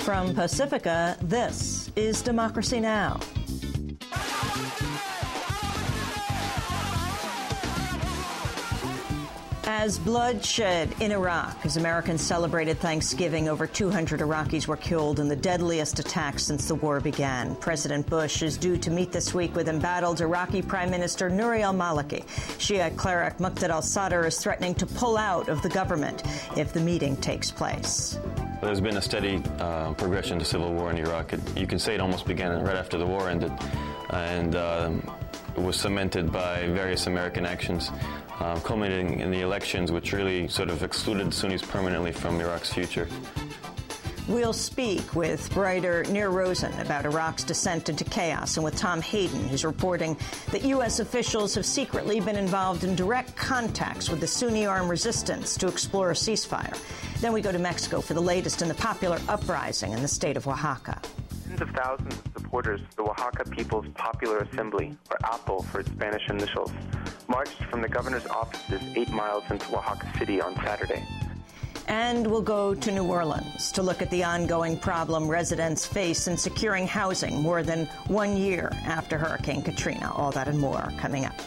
From Pacifica, this is Democracy Now! As bloodshed in Iraq, as Americans celebrated Thanksgiving, over 200 Iraqis were killed in the deadliest attack since the war began. President Bush is due to meet this week with embattled Iraqi Prime Minister Nouri al-Maliki. Shiite cleric Muqtada al-Sadr is threatening to pull out of the government if the meeting takes place. There's been a steady progression to civil war in Iraq. You can say it almost began right after the war ended, and it was cemented by various American actions, culminating in the elections, which really sort of excluded Sunnis permanently from Iraq's future. We'll speak with writer Nir Rosen about Iraq's descent into chaos, and with Tom Hayden, who's reporting that U.S. officials have secretly been involved in direct contacts with the Sunni armed resistance to explore a ceasefire. Then we go to Mexico for the latest in the popular uprising in the state of Oaxaca. Tens of thousands of supporters of the Oaxaca People's Popular Assembly, or APO for its Spanish initials, marched from the governor's offices 8 miles into Oaxaca City on Saturday. And we'll go to New Orleans to look at the ongoing problem residents face in securing housing more than 1 year after Hurricane Katrina. All that and more coming up.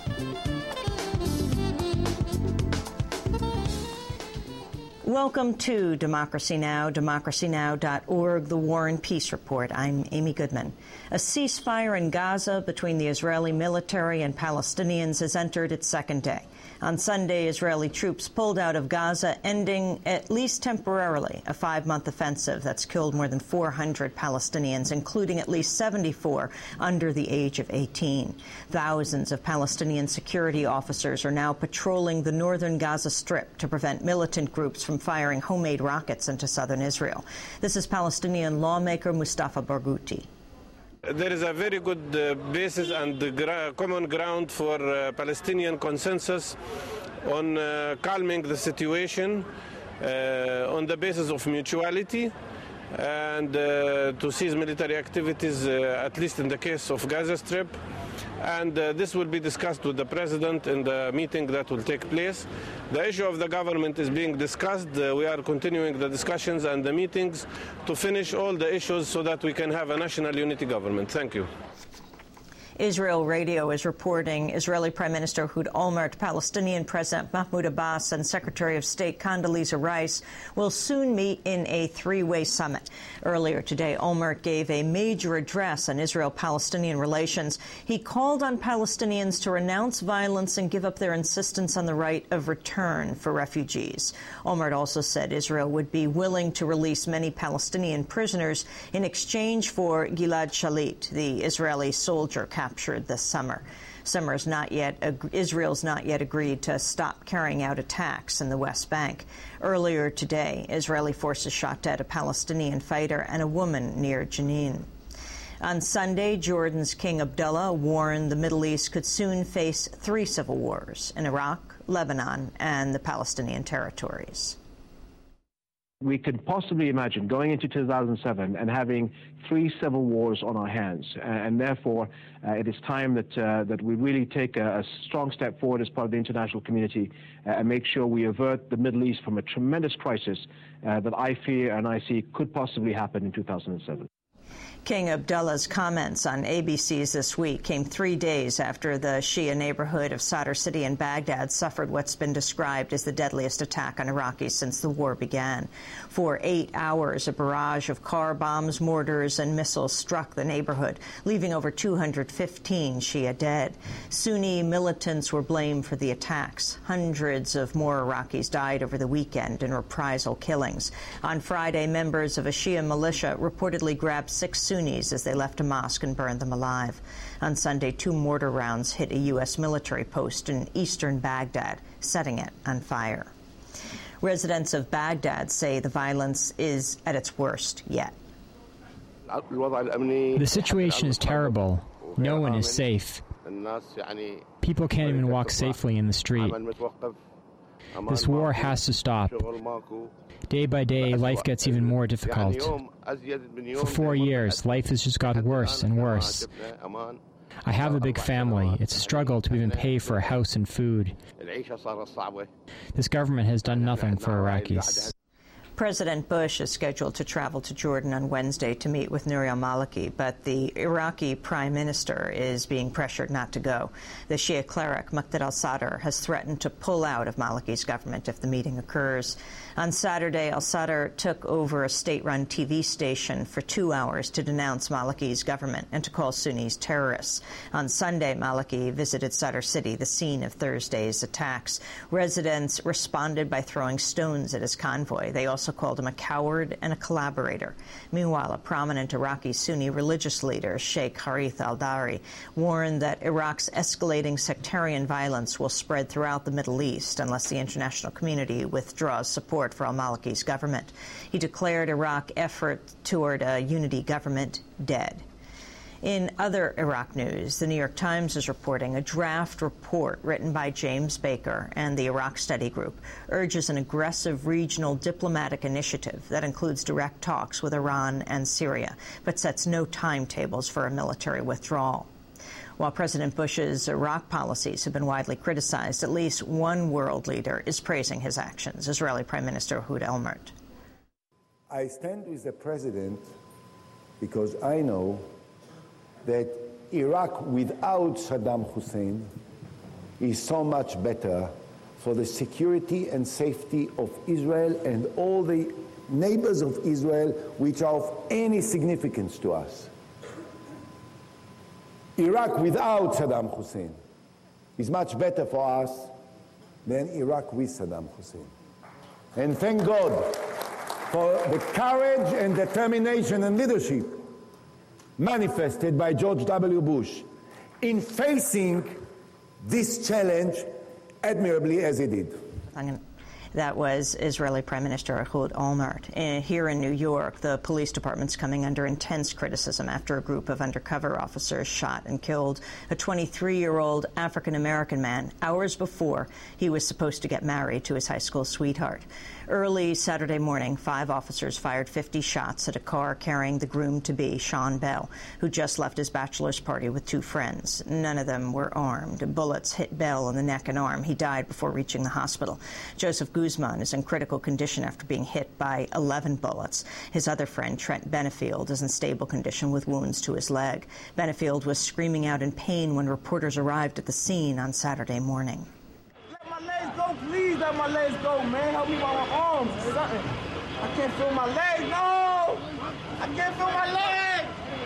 Welcome to Democracy Now!, democracynow.org, the War and Peace Report. I'm Amy Goodman. A ceasefire in Gaza between the Israeli military and Palestinians has entered its second day. On Sunday, Israeli troops pulled out of Gaza, ending, at least temporarily, a 5-month offensive that's killed more than 400 Palestinians, including at least 74 under the age of 18. Thousands of Palestinian security officers are now patrolling the northern Gaza Strip to prevent militant groups from firing homemade rockets into southern Israel. This is Palestinian lawmaker Mustafa Barghouti. There is a very good basis and common ground for Palestinian consensus on calming the situation on the basis of mutuality and to cease military activities, at least in the case of Gaza Strip. And this will be discussed with the president in the meeting that will take place. The issue of the government is being discussed. We are continuing the discussions and the meetings to finish all the issues so that we can have a national unity government. Thank you. Israel Radio is reporting Israeli Prime Minister Ehud Olmert, Palestinian President Mahmoud Abbas, and Secretary of State Condoleezza Rice will soon meet in a three-way summit. Earlier today, Olmert gave a major address on Israel-Palestinian relations. He called on Palestinians to renounce violence and give up their insistence on the right of return for refugees. Olmert also said Israel would be willing to release many Palestinian prisoners in exchange for Gilad Shalit, the Israeli soldier captured this summer. Israel's not yet agreed to stop carrying out attacks in the West Bank. Earlier today, Israeli forces shot dead a Palestinian fighter and a woman near Jenin. On Sunday, Jordan's King Abdullah warned the Middle East could soon face 3 civil wars in Iraq, Lebanon, and the Palestinian territories. We could possibly imagine going into 2007 and having 3 civil wars on our hands, and therefore it is time that we really take a strong step forward as part of the international community and make sure we avert the Middle East from a tremendous crisis that I fear and I see could possibly happen in 2007. King Abdullah's comments on ABC's This Week came 3 days after the Shia neighborhood of Sadr City in Baghdad suffered what's been described as the deadliest attack on Iraqis since the war began. For 8 hours, a barrage of car bombs, mortars, and missiles struck the neighborhood, leaving over 215 Shia dead. Sunni militants were blamed for the attacks. Hundreds of more Iraqis died over the weekend in reprisal killings. On Friday, members of a Shia militia reportedly grabbed 6 Sunnis as they left a mosque and burned them alive. On Sunday, 2 mortar rounds hit a U.S. military post in eastern Baghdad, setting it on fire. Residents of Baghdad say the violence is at its worst yet. The situation is terrible. No one is safe. People can't even walk safely in the street. This war has to stop. Day by day, life gets even more difficult. For 4 years, life has just gotten worse and worse. I have a big family. It's a struggle to even pay for a house and food. This government has done nothing for Iraqis. President Bush is scheduled to travel to Jordan on Wednesday to meet with Nouri al-Maliki, but the Iraqi prime minister is being pressured not to go. The Shia cleric Muqtada al-Sadr has threatened to pull out of Maliki's government if the meeting occurs. On Saturday, al-Sadr took over a state-run TV station for 2 hours to denounce Maliki's government and to call Sunnis terrorists. On Sunday, Maliki visited Sadr City, the scene of Thursday's attacks. Residents responded by throwing stones at his convoy. They also called him a coward and a collaborator. Meanwhile, a prominent Iraqi Sunni religious leader, Sheikh Harith al-Dari, warned that Iraq's escalating sectarian violence will spread throughout the Middle East unless the international community withdraws support for al-Maliki's government. He declared Iraq's effort toward a unity government dead. In other Iraq news, the New York Times is reporting a draft report written by James Baker and the Iraq Study Group urges an aggressive regional diplomatic initiative that includes direct talks with Iran and Syria, but sets no timetables for a military withdrawal. While President Bush's Iraq policies have been widely criticized, at least one world leader is praising his actions, Israeli Prime Minister Ehud Olmert. I stand with the president because I know that Iraq without Saddam Hussein is so much better for the security and safety of Israel and all the neighbors of Israel which are of any significance to us. Iraq without Saddam Hussein is much better for us than Iraq with Saddam Hussein. And thank God for the courage and determination and leadership manifested by George W. Bush in facing this challenge admirably as he did. That was Israeli Prime Minister Ehud Olmert. Here in New York, the police department's coming under intense criticism after a group of undercover officers shot and killed a 23-year-old African-American man hours before he was supposed to get married to his high school sweetheart. Early Saturday morning, 5 officers fired 50 shots at a car carrying the groom-to-be, Sean Bell, who just left his bachelor's party with 2 friends. None of them were armed. Bullets hit Bell in the neck and arm. He died before reaching the hospital. Joseph Guzman is in critical condition after being hit by 11 bullets. His other friend, Trent Benefield, is in stable condition with wounds to his leg. Benefield was screaming out in pain when reporters arrived at the scene on Saturday morning. Let my legs go, please let my legs go, man. Help me with my arms. I can't feel my legs, no! I can't feel my legs!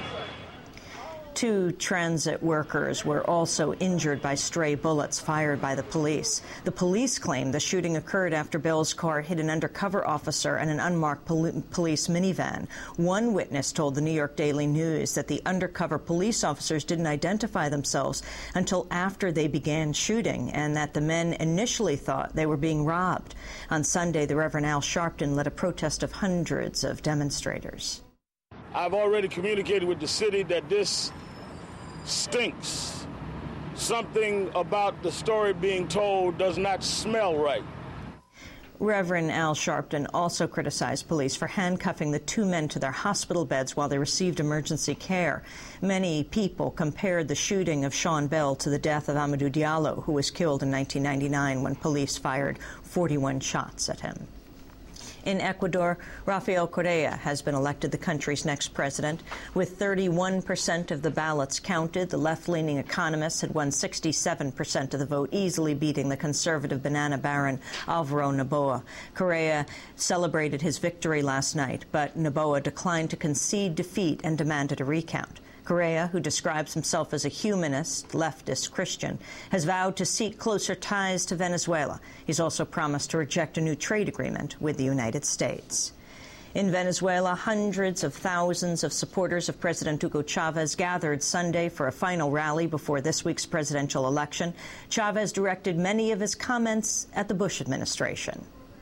2 transit workers were also injured by stray bullets fired by the police. The police claim the shooting occurred after Bell's car hit an undercover officer and an unmarked police minivan. One witness told the New York Daily News that the undercover police officers didn't identify themselves until after they began shooting, and that the men initially thought they were being robbed. On Sunday, the Reverend Al Sharpton led a protest of hundreds of demonstrators. I've already communicated with the city that this stinks. Something about the story being told does not smell right. Reverend Al Sharpton also criticized police for handcuffing the 2 men to their hospital beds while they received emergency care. Many people compared the shooting of Sean Bell to the death of Amadou Diallo, who was killed in 1999 when police fired 41 shots at him. In Ecuador, Rafael Correa has been elected the country's next president. With 31% of the ballots counted, the left-leaning economist had won 67% of the vote, easily beating the conservative banana baron Alvaro Noboa. Correa celebrated his victory last night, but Noboa declined to concede defeat and demanded a recount. Correa, who describes himself as a humanist, leftist Christian, has vowed to seek closer ties to Venezuela. He's also promised to reject a new trade agreement with the United States. In Venezuela, hundreds of thousands of supporters of President Hugo Chavez gathered Sunday for a final rally before this week's presidential election. Chavez directed many of his comments at the Bush administration.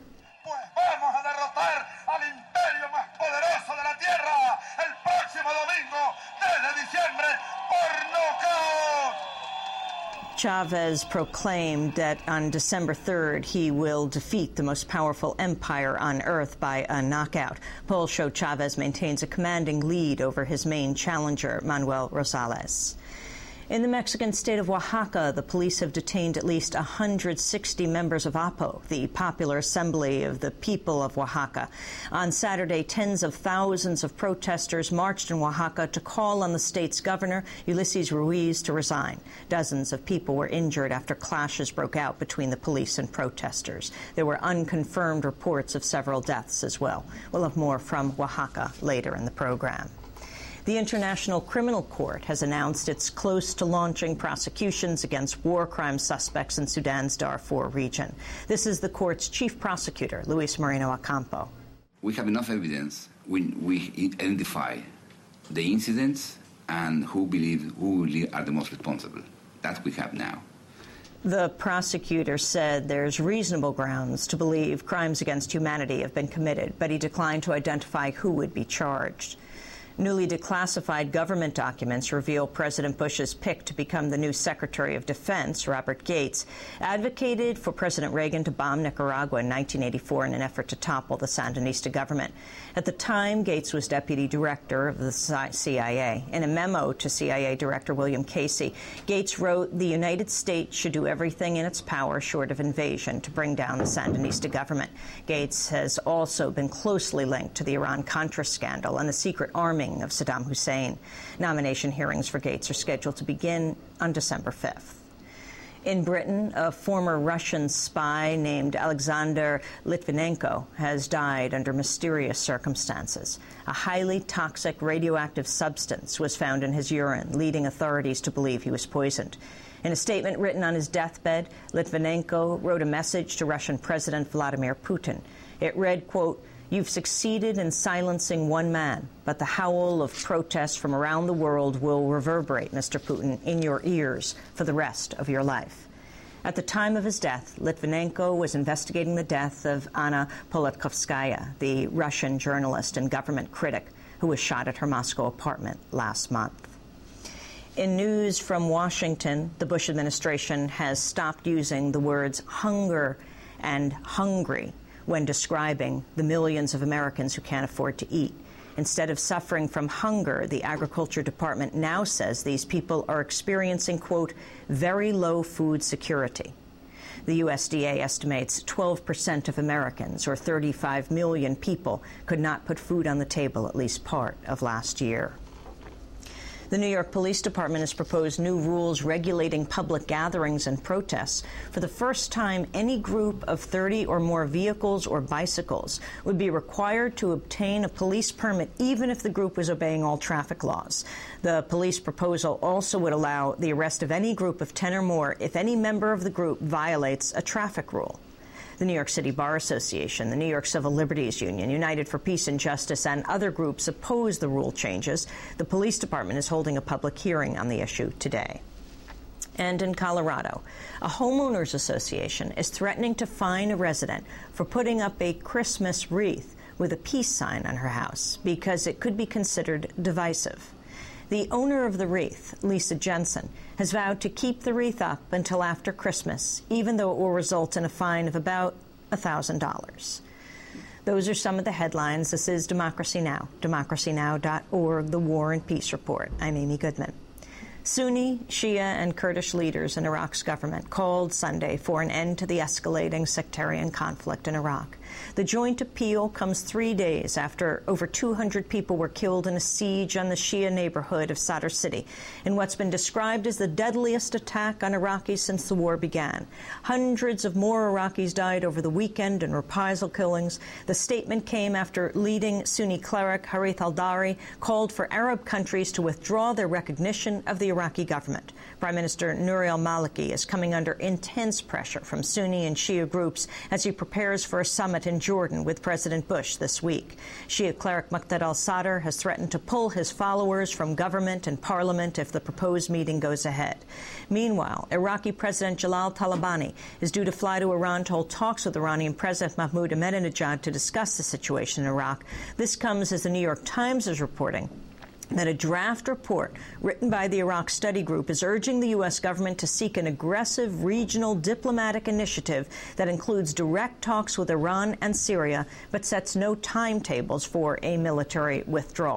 Chavez proclaimed that on December 3rd he will defeat the most powerful empire on earth by a knockout. Polls show Chavez maintains a commanding lead over his main challenger, Manuel Rosales. In the Mexican state of Oaxaca, the police have detained at least 160 members of APO, the Popular Assembly of the People of Oaxaca. On Saturday, tens of thousands of protesters marched in Oaxaca to call on the state's governor, Ulises Ruiz, to resign. Dozens of people were injured after clashes broke out between the police and protesters. There were unconfirmed reports of several deaths as well. We'll have more from Oaxaca later in the program. The International Criminal Court has announced it's close to launching prosecutions against war crime suspects in Sudan's Darfur region. This is the court's chief prosecutor, Luis Moreno Ocampo. We have enough evidence. We identify the incidents and who are the most responsible. That we have now. The prosecutor said there's reasonable grounds to believe crimes against humanity have been committed, but he declined to identify who would be charged. Newly declassified government documents reveal President Bush's pick to become the new Secretary of Defense, Robert Gates, advocated for President Reagan to bomb Nicaragua in 1984 in an effort to topple the Sandinista government. At the time, Gates was Deputy Director of the CIA. In a memo to CIA Director William Casey, Gates wrote, "The United States should do everything in its power short of invasion to bring down the Sandinista government." Gates has also been closely linked to the Iran-Contra scandal and the secret arming of Saddam Hussein. Nomination hearings for Gates are scheduled to begin on December 5th. In Britain, a former Russian spy named Alexander Litvinenko has died under mysterious circumstances. A highly toxic radioactive substance was found in his urine, leading authorities to believe he was poisoned. In a statement written on his deathbed, Litvinenko wrote a message to Russian President Vladimir Putin. It read, quote, "You've succeeded in silencing one man, but the howl of protest from around the world will reverberate, Mr. Putin, in your ears for the rest of your life." At the time of his death, Litvinenko was investigating the death of Anna Politkovskaya, the Russian journalist and government critic who was shot at her Moscow apartment last month. In news from Washington, the Bush administration has stopped using the words hunger and hungry when describing the millions of Americans who can't afford to eat. Instead of suffering from hunger, the Agriculture Department now says these people are experiencing, quote, very low food security. The USDA estimates 12% of Americans, or 35 million people, could not put food on the table at least part of last year. The New York Police Department has proposed new rules regulating public gatherings and protests. For the first time, any group of 30 or more vehicles or bicycles would be required to obtain a police permit, even if the group was obeying all traffic laws. The police proposal also would allow the arrest of any group of 10 or more if any member of the group violates a traffic rule. The New York City Bar Association, the New York Civil Liberties Union, United for Peace and Justice, and other groups oppose the rule changes. The police department is holding a public hearing on the issue today. And in Colorado, a homeowners association is threatening to fine a resident for putting up a Christmas wreath with a peace sign on her house because it could be considered divisive. The owner of the wreath, Lisa Jensen, has vowed to keep the wreath up until after Christmas, even though it will result in a fine of about $1,000. Those are some of the headlines. This is Democracy Now!, democracynow.org, The War and Peace Report. I'm Amy Goodman. Sunni, Shia, and Kurdish leaders in Iraq's government called Sunday for an end to the escalating sectarian conflict in Iraq. The joint appeal comes 3 days after over 200 people were killed in a siege on the Shia neighborhood of Sadr City in what's been described as the deadliest attack on Iraqis since the war began. Hundreds of more Iraqis died over the weekend in reprisal killings. The statement came after leading Sunni cleric Harith al-Dari called for Arab countries to withdraw their recognition of the Iraqi government. Prime Minister Nouri al-Maliki is coming under intense pressure from Sunni and Shia groups as he prepares for a summit in Jordan with President Bush this week. Shia cleric Muqtada al-Sadr has threatened to pull his followers from government and parliament if the proposed meeting goes ahead. Meanwhile, Iraqi President Jalal Talabani is due to fly to Iran to hold talks with Iranian President Mahmoud Ahmadinejad to discuss the situation in Iraq. This comes as the New York Times is reporting that a draft report written by the Iraq Study Group is urging the U.S. government to seek an aggressive regional diplomatic initiative that includes direct talks with Iran and Syria, but sets no timetables for a military withdrawal.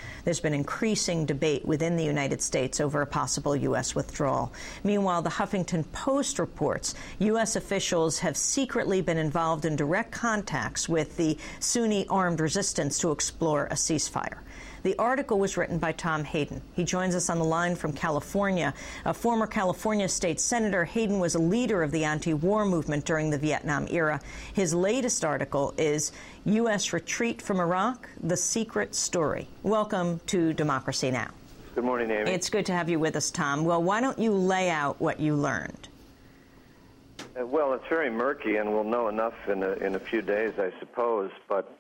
There's been increasing debate within the United States over a possible U.S. withdrawal. Meanwhile, the Huffington Post reports U.S. officials have secretly been involved in direct contacts with the Sunni armed resistance to explore a ceasefire. The article was written by Tom Hayden. He joins us on the line from California. A former California state senator, Hayden was a leader of the anti-war movement during the Vietnam era. His latest article is U.S. Retreat from Iraq, The Secret Story. Welcome to Democracy Now! Good morning, Amy. It's good to have you with us, Tom. Well, why don't you lay out what you learned? Well, it's very murky, and we'll know enough in a few days, I suppose. But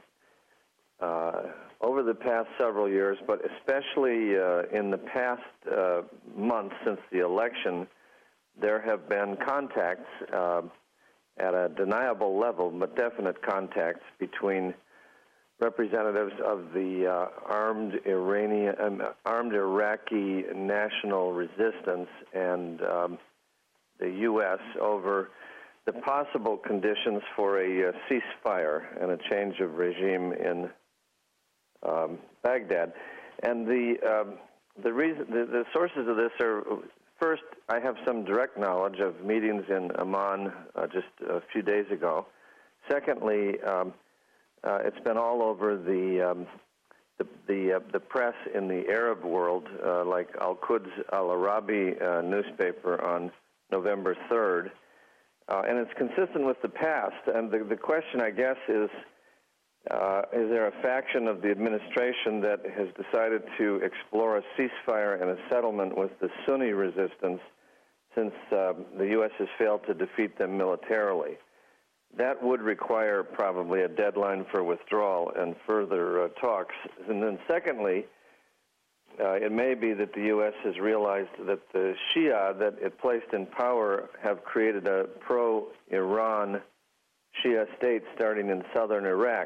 over the past several years, but especially in the past month since the election, there have been contacts at a deniable level, but definite contacts between representatives of the armed Iraqi national resistance and the U.S. over the possible conditions for a ceasefire and a change of regime in Baghdad. And the sources of this are, first, I have some direct knowledge of meetings in Amman just a few days ago. Secondly, it's been all over the press in the Arab world, like Al-Quds Al-Arabi newspaper on November 3rd, and it's consistent with the past. And the question, I guess, is there a faction of the administration that has decided to explore a ceasefire and a settlement with the Sunni resistance since the U.S. has failed to defeat them militarily? That would require probably a deadline for withdrawal and further talks. And then secondly, it may be that the U.S. has realized that the Shia that it placed in power have created a pro-Iran Shia state starting in southern Iraq.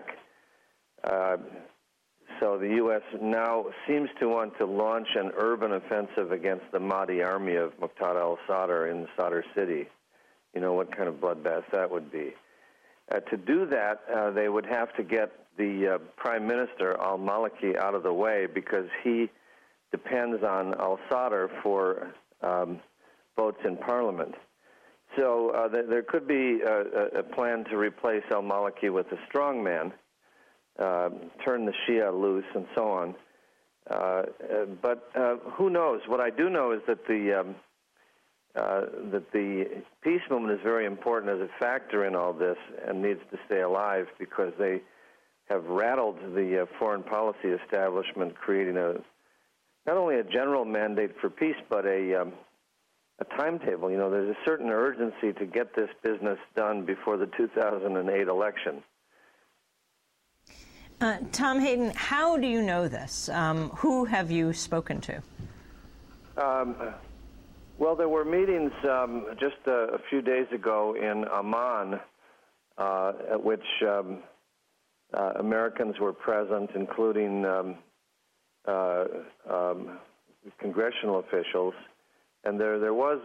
So the U.S. now seems to want to launch an urban offensive against the Mahdi army of Muqtada al-Sadr in Sadr City. You know what kind of bloodbath that would be. To do that, they would have to get the Prime Minister al-Maliki out of the way because he depends on al-Sadr for votes in Parliament. So there could be a plan to replace al-Maliki with a strong man, turn the Shia loose, and so on. But who knows? What I do know is that the peace movement is very important as a factor in all this and needs to stay alive because they have rattled the foreign policy establishment, creating not only a general mandate for peace, but a timetable. You know, there's a certain urgency to get this business done before the 2008 election. Tom Hayden, how do you know this? Who have you spoken to? Well, there were meetings just a few days ago in Amman at which Americans were present, including congressional officials, and there was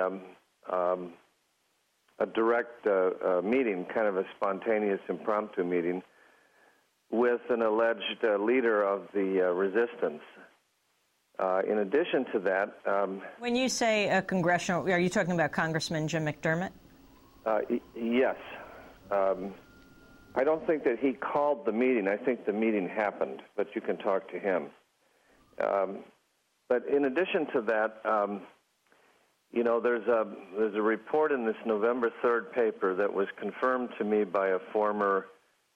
a direct meeting, kind of a spontaneous impromptu meeting, with an alleged leader of the resistance. In addition to that... when you say a congressional, are you talking about Congressman Jim McDermott? Yes. I don't think that he called the meeting. I think the meeting happened, but you can talk to him. But in addition to that, you know, there's a report in this November 3rd paper that was confirmed to me by a former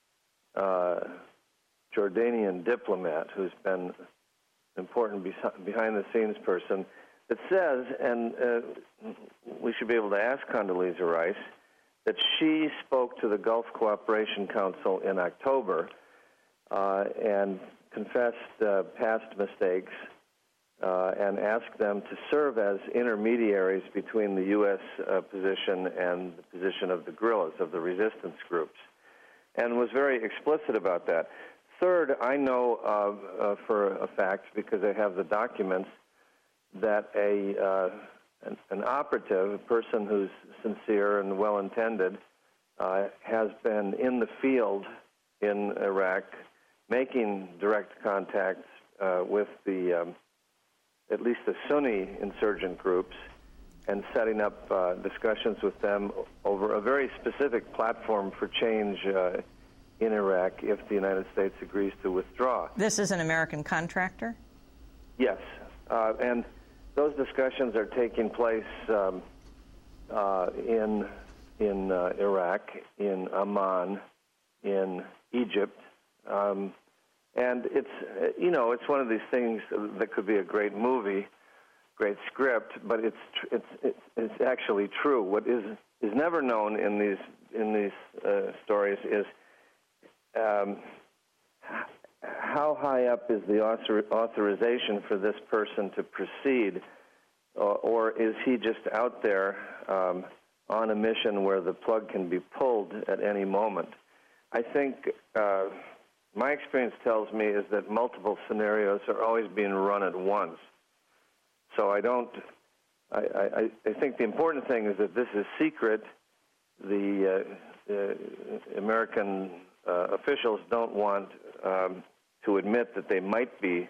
Jordanian diplomat who's been important behind-the-scenes person that says, and we should be able to ask Condoleezza Rice, that she spoke to the Gulf Cooperation Council in October and confessed past mistakes and asked them to serve as intermediaries between the U.S. Position and the position of the guerrillas, of the resistance groups, and was very explicit about that. Third, I know for a fact, because I have the documents, that an operative, a person who's sincere and well-intended, has been in the field in Iraq, making direct contacts with at least the Sunni insurgent groups and setting up discussions with them over a very specific platform for change in Iraq if the United States agrees to withdraw. This is an American contractor? Yes, and those discussions are taking place in Iraq, in Amman, in Egypt, and it's one of these things that could be a great movie, great script, but it's actually true. What is never known in these stories is how high up is the authorization for this person to proceed, or is he just out there on a mission where the plug can be pulled at any moment? I think my experience tells me is that multiple scenarios are always being run at once. So I think the important thing is that this is secret. The American officials don't want to admit that they might be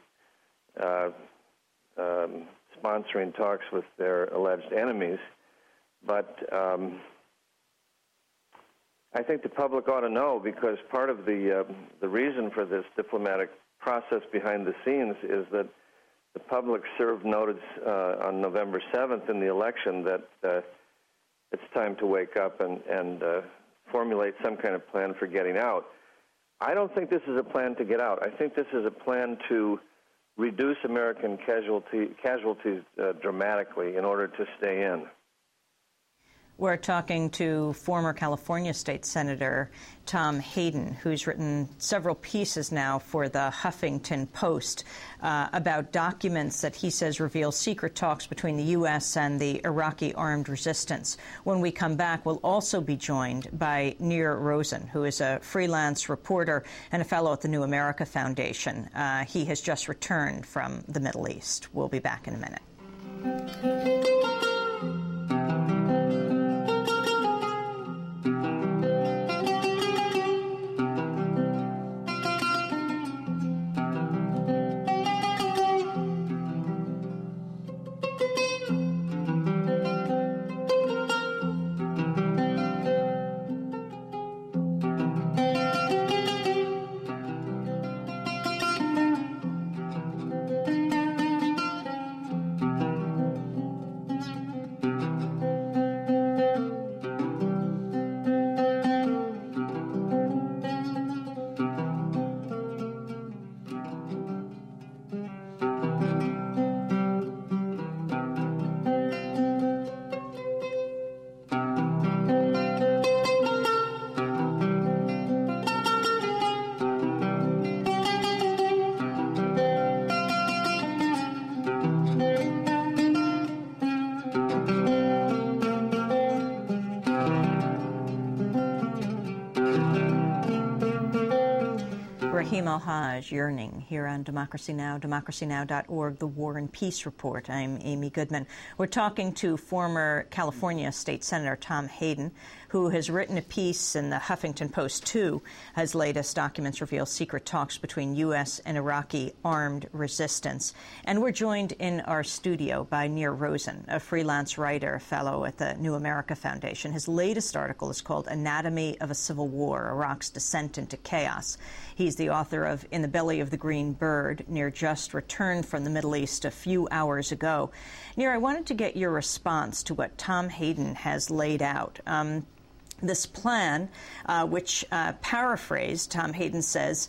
sponsoring talks with their alleged enemies, but I think the public ought to know, because part of the reason for this diplomatic process behind the scenes is that the public served notice on November 7th in the election that it's time to wake up and formulate some kind of plan for getting out. I don't think this is a plan to get out. I think this is a plan to reduce American casualties dramatically in order to stay in. We're talking to former California State Senator Tom Hayden, who's written several pieces now for the Huffington Post about documents that he says reveal secret talks between the U.S. and the Iraqi armed resistance. When we come back, we'll also be joined by Nir Rosen, who is a freelance reporter and a fellow at the New America Foundation. He has just returned from the Middle East. We'll be back in a minute. Rahim El-Haj, Yearning, here on Democracy Now!, democracynow.org, The War and Peace Report. I'm Amy Goodman. We're talking to former California State Senator Tom Hayden, who has written a piece in the Huffington Post, too. His latest documents reveal secret talks between U.S. and Iraqi armed resistance. And we're joined in our studio by Nir Rosen, a freelance writer, fellow at the New America Foundation. His latest article is called Anatomy of a Civil War, Iraq's Descent into Chaos. He's the author of In the Belly of the Green Bird. Nir just returned from the Middle East a few hours ago. Nir, I wanted to get your response to what Tom Hayden has laid out. This plan, which, paraphrased, Tom Hayden says,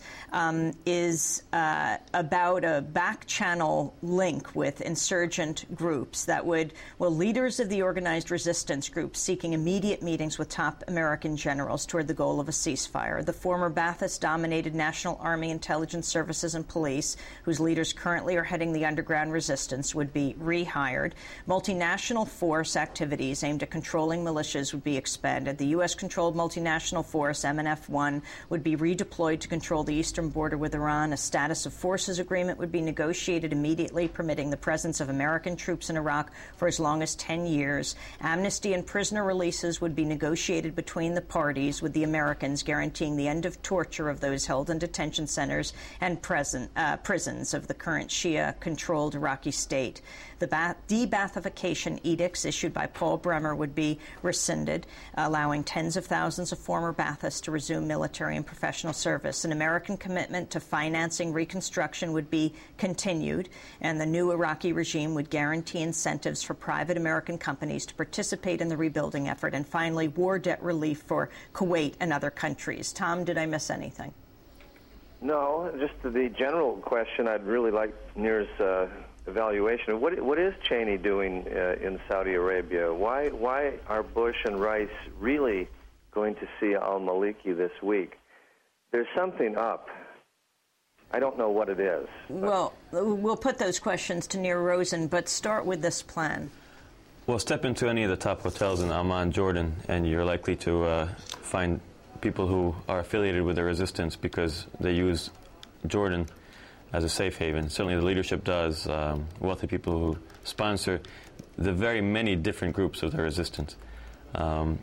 is about a back-channel link with insurgent groups that would, leaders of the organized resistance groups seeking immediate meetings with top American generals toward the goal of a ceasefire. The former Ba'athist-dominated National Army Intelligence Services and Police, whose leaders currently are heading the underground resistance, would be rehired. Multinational force activities aimed at controlling militias would be expanded. The U.S.-controlled multinational force, MNF-1, would be redeployed to control the eastern border with Iran. A status of forces agreement would be negotiated immediately, permitting the presence of American troops in Iraq for as long as 10 years. Amnesty and prisoner releases would be negotiated between the parties, with the Americans guaranteeing the end of torture of those held in detention centers and prisons of the current Shia-controlled Iraqi state. The de-Baathification edicts issued by Paul Bremer would be rescinded, allowing tens of thousands of former Baathists to resume military and professional service. An American commitment to financing reconstruction would be continued, and the new Iraqi regime would guarantee incentives for private American companies to participate in the rebuilding effort. And finally, war debt relief for Kuwait and other countries. Tom, did I miss anything? No, just the general question. I'd really like Nir's evaluation. What is Cheney doing in Saudi Arabia? Why are Bush and Rice really going to see al-Maliki this week? There's something up. I don't know what it is. Well, we'll put those questions to Nir Rosen, but start with this plan. Well, step into any of the top hotels in Amman, Jordan, and you're likely to find people who are affiliated with the resistance because they use Jordan as a safe haven. Certainly the leadership does, wealthy people who sponsor the very many different groups of the resistance. And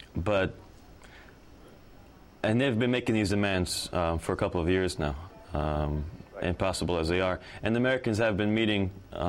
they've been making these demands for a couple of years now, impossible as they are. And the Americans have been meeting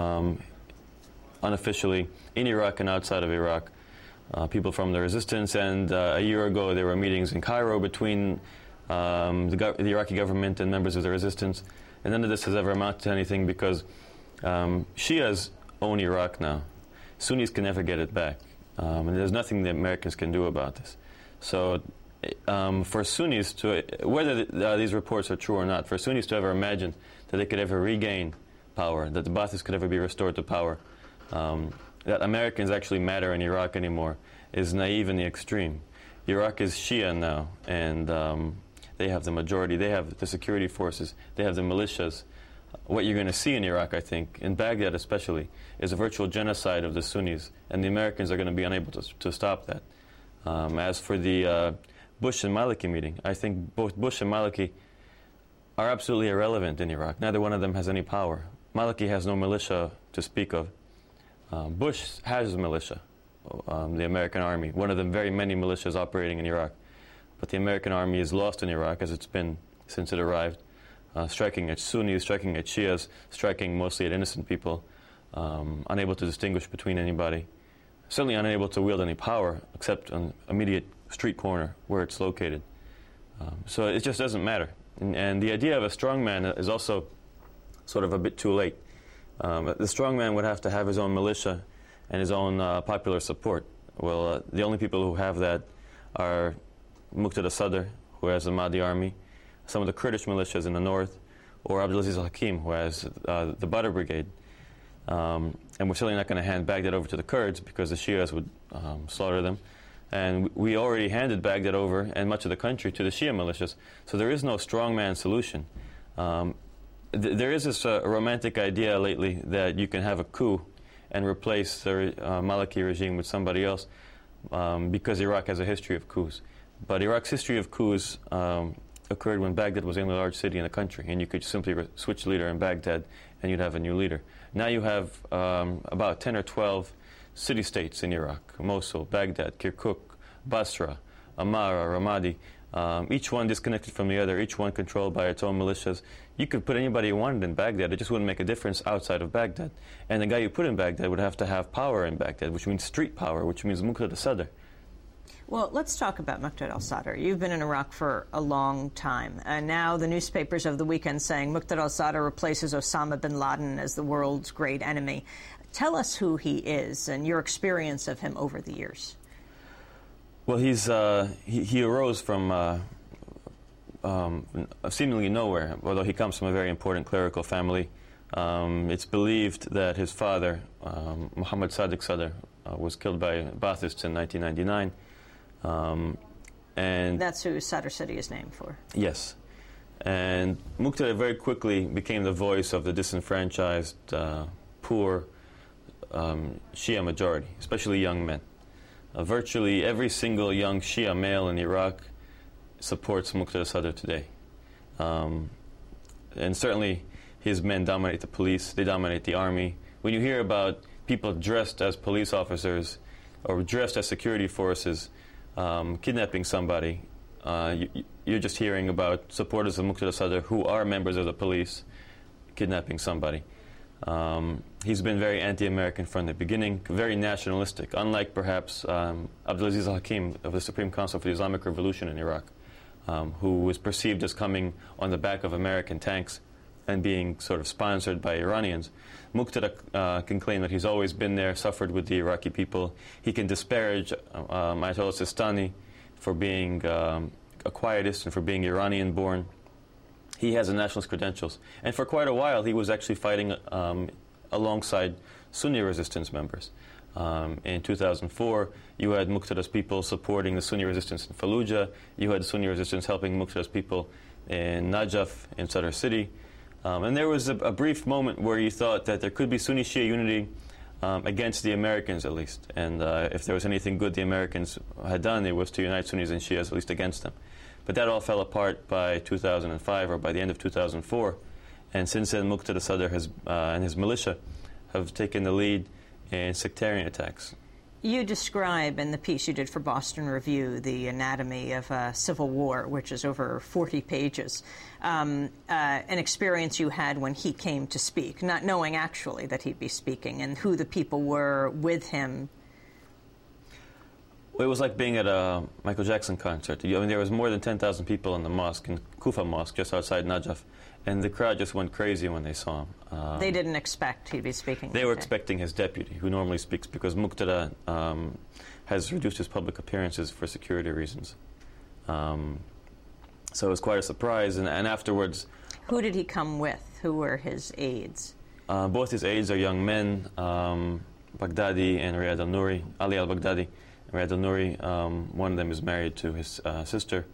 unofficially in Iraq and outside of Iraq, people from the resistance, and a year ago there were meetings in Cairo between the Iraqi government and members of the resistance. And none of this has ever amounted to anything because Shias own Iraq now. Sunnis can never get it back. And there's nothing the Americans can do about this. So for Sunnis to, whether these reports are true or not, for Sunnis to ever imagine that they could ever regain power, that the Baathists could ever be restored to power, that Americans actually matter in Iraq anymore, is naive in the extreme. Iraq is Shia now, and they have the majority. They have the security forces. They have the militias. What you're going to see in Iraq, I think, in Baghdad especially, is a virtual genocide of the Sunnis, and the Americans are going to be unable to stop that. As for the Bush and Maliki meeting, I think both Bush and Maliki are absolutely irrelevant in Iraq. Neither one of them has any power. Maliki has no militia to speak of. Bush has a militia, the American army, one of the very many militias operating in Iraq. But the American army is lost in Iraq, as it's been since it arrived, striking at Sunnis, striking at Shias, striking mostly at innocent people, unable to distinguish between anybody, certainly unable to wield any power except on immediate street corner where it's located. So it just doesn't matter. And the idea of a strongman is also sort of a bit too late. The strongman would have to have his own militia and his own popular support. Well, the only people who have that are Muqtada Sadr, who has the Mahdi army, some of the Kurdish militias in the north, or Abdulaziz al-Hakim, who has the Badr Brigade. And we're certainly not going to hand Baghdad over to the Kurds because the Shias would slaughter them. And we already handed Baghdad over and much of the country to the Shia militias. So there is no strongman solution. There is this romantic idea lately that you can have a coup and replace the Maliki regime with somebody else because Iraq has a history of coups. But Iraq's history of coups occurred when Baghdad was the only large city in the country, and you could simply switch leader in Baghdad and you'd have a new leader. Now you have about 10 or 12 city-states in Iraq: Mosul, Baghdad, Kirkuk, Basra, Amara, Ramadi, each one disconnected from the other, each one controlled by its own militias. You could put anybody you wanted in Baghdad, it just wouldn't make a difference outside of Baghdad. And the guy you put in Baghdad would have to have power in Baghdad, which means street power, which means Muqtada Sadr. Well, let's talk about Muqtada al-Sadr. You've been in Iraq for a long time, and now the newspapers of the weekend saying Muqtada al-Sadr replaces Osama bin Laden as the world's great enemy. Tell us who he is and your experience of him over the years. Well, he arose from seemingly nowhere, although he comes from a very important clerical family. It's believed that his father, Muhammad Sadiq Sadr, was killed by Baathists in 1999. And that's who Sadr City is named for. Yes. And Muqtada very quickly became the voice of the disenfranchised, poor Shia majority, especially young men. Virtually every single young Shia male in Iraq supports Muqtada Sadr today. And certainly his men dominate the police, they dominate the army. When you hear about people dressed as police officers or dressed as security forces kidnapping somebody, you're just hearing about supporters of Muqtada Sadr who are members of the police kidnapping somebody. He's been very anti-American from the beginning, very nationalistic, unlike perhaps Abdulaziz al-Hakim of the Supreme Council for the Islamic Revolution in Iraq, who was perceived as coming on the back of American tanks and being sort of sponsored by Iranians. Muqtada can claim that he's always been there, suffered with the Iraqi people. He can disparage Ayatollah Sistani for being a quietist and for being Iranian-born. He has the nationalist credentials. And for quite a while, he was actually fighting alongside Sunni resistance members. In 2004, you had Muqtada's people supporting the Sunni resistance in Fallujah. You had Sunni resistance helping Muqtada's people in Najaf, in Sadr City. And there was a brief moment where you thought that there could be Sunni-Shia unity against the Americans, at least. And if there was anything good the Americans had done, it was to unite Sunnis and Shias, at least against them. But that all fell apart by 2005 or by the end of 2004. And since then, Muqtada Sadr and his militia have taken the lead in sectarian attacks. You describe in the piece you did for Boston Review the anatomy of a civil war, which is over 40 pages, an experience you had when he came to speak, not knowing actually that he'd be speaking, and who the people were with him. Well, it was like being at a Michael Jackson concert. I mean, there was more than 10,000 people in the mosque, in Kufa Mosque, just outside Najaf, and the crowd just went crazy when they saw him. They didn't expect he'd be speaking. They were expecting his deputy, who normally speaks, because Muqtada has reduced his public appearances for security reasons. So it was quite a surprise, and afterwards... Who did he come with? Who were his aides? Both his aides are young men, Baghdadi and Riyad al-Nouri, Ali al-Baghdadi. Riyad al-Nouri, one of them is married to his sister.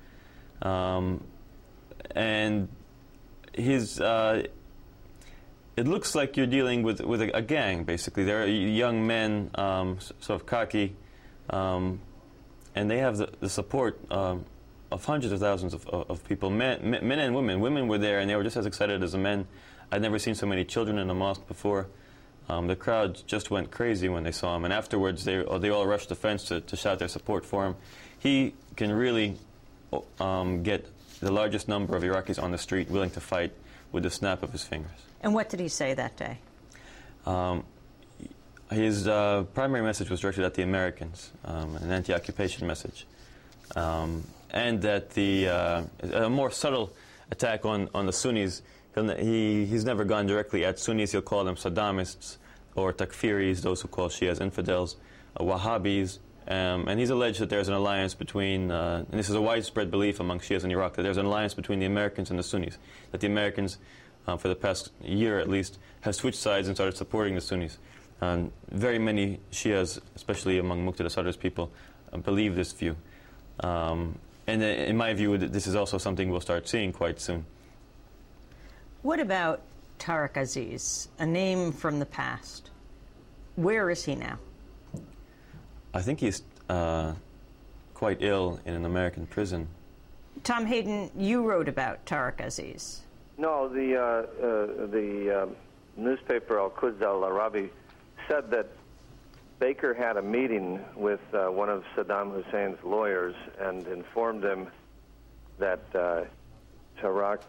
And his... it looks like you're dealing with a gang, basically. They're young men, sort of cocky, and they have the support of hundreds of thousands of people, men and women. Women were there, and they were just as excited as the men. I'd never seen so many children in a mosque before. The crowd just went crazy when they saw him, and afterwards they all rushed the fence to shout their support for him. He can really get the largest number of Iraqis on the street willing to fight with the snap of his fingers. And what did he say that day? His primary message was directed at the Americans, an anti-occupation message, and that a more subtle attack on the Sunnis. He's never gone directly at Sunnis. He'll call them Saddamists or Takfiris, those who call Shias infidels, Wahhabis. And he's alleged that there's an alliance between, and this is a widespread belief among Shias in Iraq, that there's an alliance between the Americans and the Sunnis, that the Americans, for the past year at least, have switched sides and started supporting the Sunnis. Very many Shias, especially among Muqtada Sadr's people, believe this view. And in my view, this is also something we'll start seeing quite soon. What about Tariq Aziz, a name from the past? Where is he now? I think he's quite ill in an American prison. Tom Hayden, you wrote about Tariq Aziz. No, the newspaper Al-Quds Al-Arabi said that Baker had a meeting with one of Saddam Hussein's lawyers and informed him that Tariq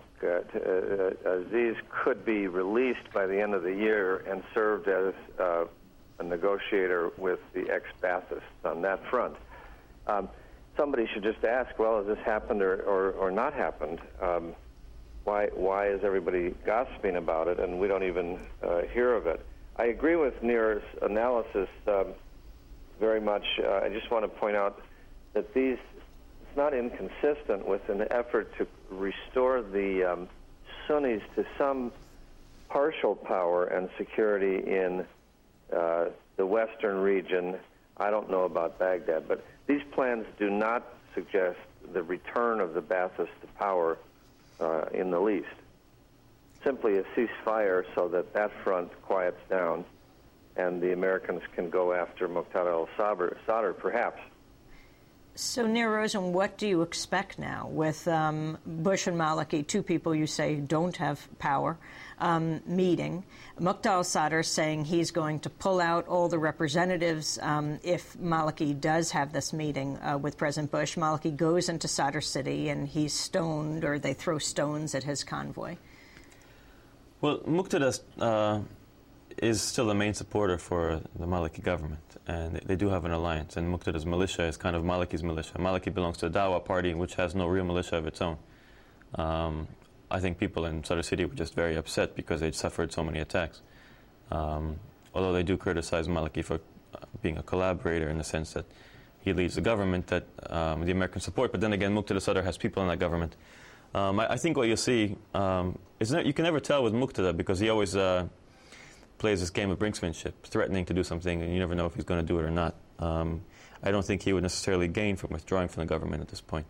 Aziz could be released by the end of the year and served as a negotiator with the ex-Baathists on that front. Somebody should just ask, well, has this happened or not happened? Why is everybody gossiping about it and we don't even hear of it? I agree with Nir's analysis very much. I just want to point out that it's not inconsistent with an effort to restore the Sunnis to some partial power and security in the western region. I don't know about Baghdad, but these plans do not suggest the return of the Baathists to power in the least. Simply a ceasefire so that front quiets down and the Americans can go after Muqtada al-Sadr, perhaps. So, Nir Rosen, what do you expect now with Bush and Maliki, two people you say don't have power, meeting? Muqtada al-Sadr saying he's going to pull out all the representatives if Maliki does have this meeting with President Bush. Maliki goes into Sadr City and he's stoned, or they throw stones at his convoy. Well, Muqtada is still the main supporter for the Maliki government, and they do have an alliance, and Muqtada's militia is kind of Maliki's militia. Maliki belongs to the Dawa party, which has no real militia of its own. I think people in Sadr City were just very upset because they'd suffered so many attacks. Although they do criticize Maliki for being a collaborator in the sense that he leads the government that the American support, but then again, Muqtada Sadr has people in that government. I think what you'll see is you can never tell with Muqtada because he always plays this game of brinksmanship, threatening to do something, and you never know if he's going to do it or not. I don't think he would necessarily gain from withdrawing from the government at this point.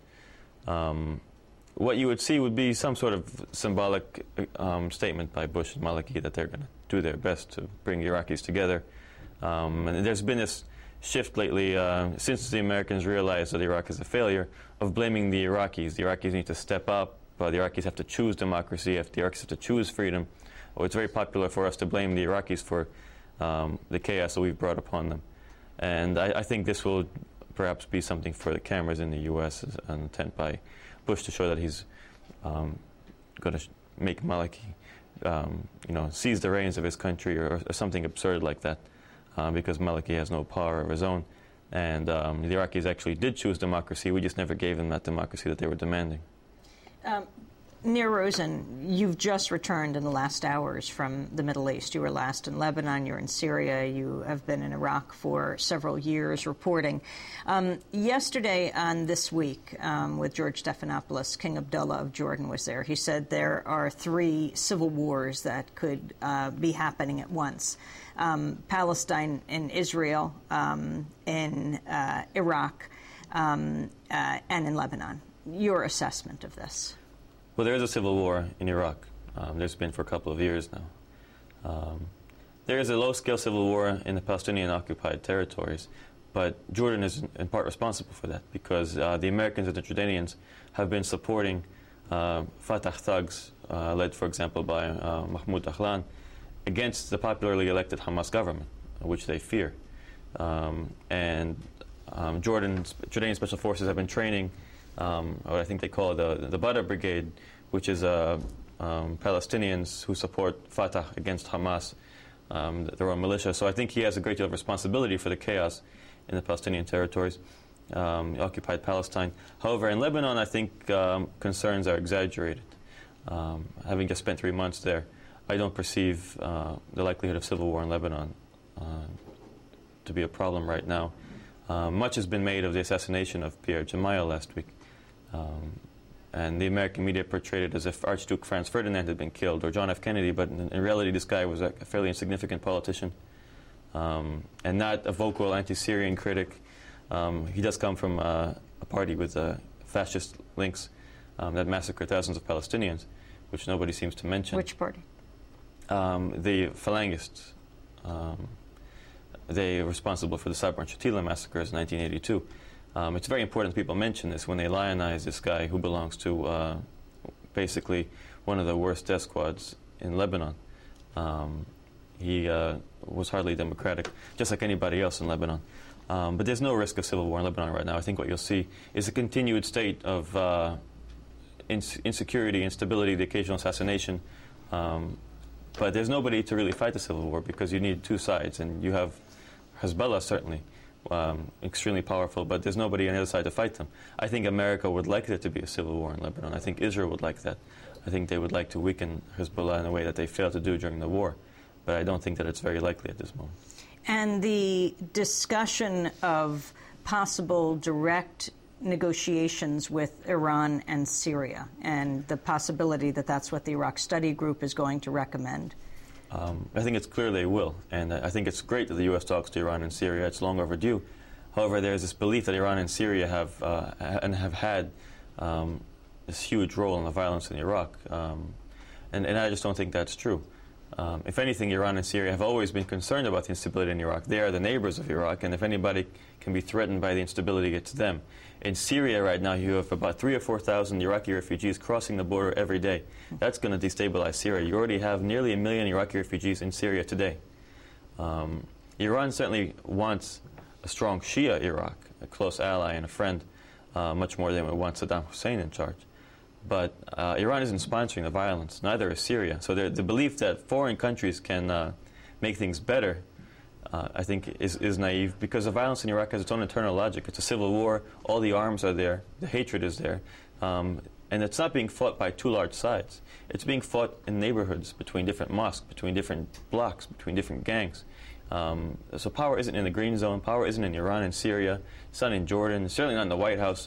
What you would see would be some sort of symbolic statement by Bush and Maliki that they're going to do their best to bring Iraqis together. And there's been this shift lately, since the Americans realized that Iraq is a failure, of blaming the Iraqis. The Iraqis need to step up. The Iraqis have to choose democracy. The Iraqis have to choose freedom. It's very popular for us to blame the Iraqis for the chaos that we've brought upon them. And I think this will perhaps be something for the cameras in the U.S. as an attempt by Bush to show that he's going to make Maliki, seize the reins of his country or something absurd like that, because Maliki has no power of his own. And the Iraqis actually did choose democracy. We just never gave them that democracy that they were demanding. Nir Rosen, you've just returned in the last hours from the Middle East. You were last in Lebanon, you're in Syria, you have been in Iraq for several years reporting. Yesterday on This Week with George Stephanopoulos, King Abdullah of Jordan was there. He said there are 3 civil wars that could be happening at once. Palestine and Israel, in Iraq, and in Lebanon. Your assessment of this? Well, there is a civil war in Iraq. There's been for a couple of years now. There is a low-scale civil war in the Palestinian-occupied territories, but Jordan is in part responsible for that because the Americans and the Jordanians have been supporting Fatah thugs, led, for example, by Mahmoud Ahlan, against the popularly elected Hamas government, which they fear. And Jordanian special forces have been training what I think they call the Badr Brigade, which is Palestinians who support Fatah against Hamas, their own militia. So I think he has a great deal of responsibility for the chaos in the Palestinian territories, occupied Palestine. However, in Lebanon, I think concerns are exaggerated. Having just spent 3 months there, I don't perceive the likelihood of civil war in Lebanon to be a problem right now. Much has been made of the assassination of Pierre Gemayel last week. And the American media portrayed it as if Archduke Franz Ferdinand had been killed, or John F. Kennedy, but in reality this guy was a fairly insignificant politician, and not a vocal anti-Syrian critic. He does come from a party with fascist links that massacred thousands of Palestinians, which nobody seems to mention. Which party? The Phalangists. They were responsible for the Sabra and Shatila massacres in 1982. It's very important people mention this when they lionize this guy who belongs to basically one of the worst death squads in Lebanon. He was hardly democratic, just like anybody else in Lebanon. But there's no risk of civil war in Lebanon right now. I think what you'll see is a continued state of insecurity, instability, the occasional assassination. But there's nobody to really fight the civil war because you need 2 sides, and you have Hezbollah, certainly, extremely powerful, but there's nobody on the other side to fight them. I think America would like there to be a civil war in Lebanon. I think Israel would like that. I think they would like to weaken Hezbollah in a way that they failed to do during the war, but I don't think that it's very likely at this moment. And the discussion of possible direct negotiations with Iran and Syria, and the possibility that that's what the Iraq Study Group is going to recommend? I think it's clear they will, and I think it's great that the U.S. talks to Iran and Syria. It's long overdue. However, there's this belief that Iran and Syria have had this huge role in the violence in Iraq, and I just don't think that's true. If anything, Iran and Syria have always been concerned about the instability in Iraq. They are the neighbors of Iraq, and if anybody can be threatened by the instability, it's them. In Syria right now, you have about 3,000 or 4,000 Iraqi refugees crossing the border every day. That's going to destabilize Syria. You already have nearly 1 million Iraqi refugees in Syria today. Iran certainly wants a strong Shia Iraq, a close ally and a friend, much more than it wants Saddam Hussein in charge. But Iran isn't sponsoring the violence, neither is Syria. So the belief that foreign countries can make things better, I think, is naive, because the violence in Iraq has its own internal logic. It's a civil war, all the arms are there, the hatred is there, and it's not being fought by two large sides. It's being fought in neighborhoods, between different mosques, between different blocks, between different gangs. So power isn't in the green zone, power isn't in Iran and Syria, it's not in Jordan, it's certainly not in the White House.